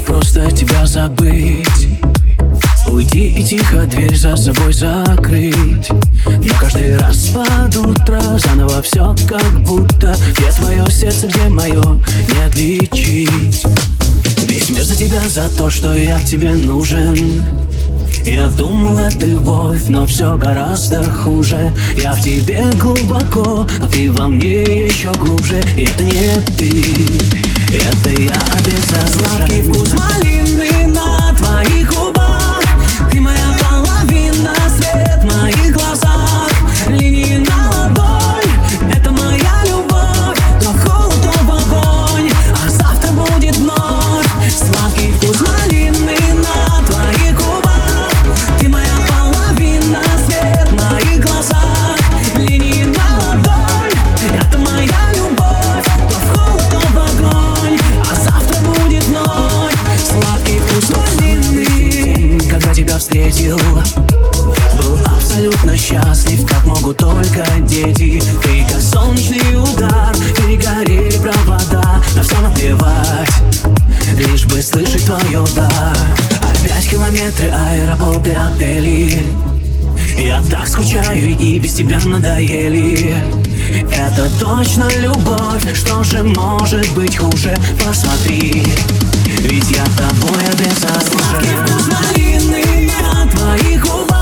просто тебя забыть, уйти и тихо дверь за собой закрыть. Но каждый раз под утро заново все как будто. Где твое сердце, где мое, не отличить. Весь мир за тебя, за то, что я тебе нужен. Я думал, это любовь, но все гораздо хуже. Я в тебе глубоко, а ты во мне еще глубже. И это не ты, это я обязательно. Сладкий вкус малины на твоих губах. Ты моя половина, свет в моих глазах. Линии на ладонь, это моя любовь. То в холод, то в огонь, а завтра будет вновь. Сладкий вкус малины на твоих губах. Ты моя половина, свет в моих глазах. Линии на ладонь, это моя любовь. То в холод, то в огонь, а завтра будет вновь. Сладкий вкус малины. Когда тебя встретил, был абсолютно счастлив, как могут только дети. Ты как солнечный удар, перегорели провода. На все наплевать, лишь бы слышать твое «да». Опять километры, аэропорты, отели. Я так скучаю и без тебя надоели. Это точно любовь, что же может быть хуже? Посмотри, ведь я тобой обязан. Сладкий вкус малины на твоих губах.